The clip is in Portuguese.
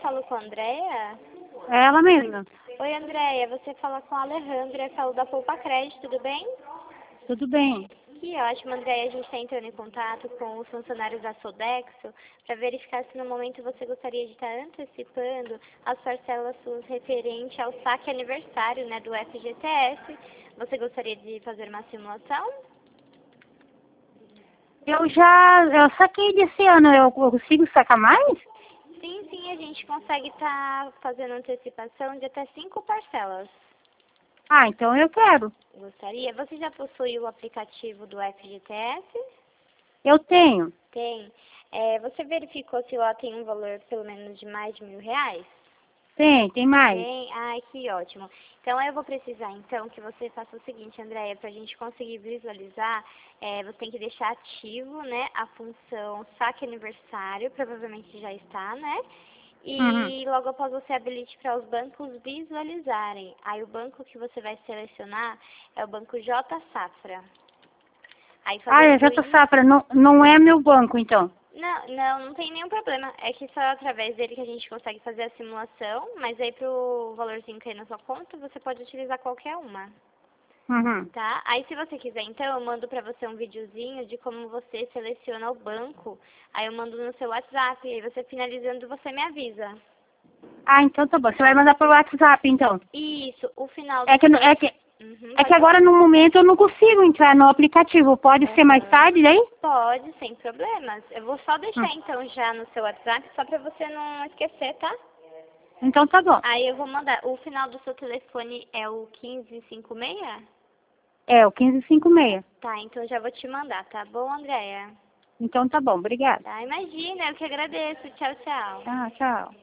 falo com a Andréia? É ela mesma. Oi, Andréia, você fala com a Alejandra, falo da Poupa Crédito, tudo bem? Tudo bem. Que ótimo, Andréia, a gente está entrando em contato com os funcionários da Sodexo para verificar se no momento você gostaria de estar antecipando as parcelas suas referente ao saque aniversário, né, do FGTS. Você gostaria de fazer uma simulação? Eu saquei desse ano, eu consigo sacar mais? Sim, a gente consegue estar fazendo antecipação de até 5 parcelas. Ah, então eu quero. Gostaria? Você já possui o aplicativo do FGTS? Eu tenho. Tem. Você verificou se lá tem um valor pelo menos de mais de R$ 1.000? Tem mais. Tem? Ai, que ótimo. Então, eu vou precisar, então, que você faça o seguinte, Andréia, para a gente conseguir visualizar, você tem que deixar ativo, né, a função saque aniversário, provavelmente já está, né? Uhum. E logo após você habilite para os bancos visualizarem. Aí, o banco que você vai selecionar é o banco J Safra. Aí, Ah, fazendo J isso... Safra, não é meu banco, então. Não tem nenhum problema. É que só através dele que a gente consegue fazer a simulação, mas aí pro valorzinho cair na sua conta, você pode utilizar qualquer uma, Uhum. tá? Aí se você quiser, então, eu mando pra você um videozinho de como você seleciona o banco. Aí eu mando no seu WhatsApp, e aí você finalizando, você me avisa. Ah, então tá bom. Você vai mandar pelo WhatsApp, então. Isso, o final do É que, seu... é que pode agora, falar. no momento, eu não consigo entrar no aplicativo. Pode ser mais Aham. tarde, daí? Pode, sem problemas. Eu vou só deixar, Hum. então, já no seu WhatsApp, só pra você não esquecer, tá? Então tá bom. Aí eu vou mandar. O final do seu telefone é o 1556? É, o 1556. Tá, então já vou te mandar, tá bom, Andréia? Então tá bom, obrigada. Tá, imagina, eu que agradeço. Tchau, tchau. Ah, tchau.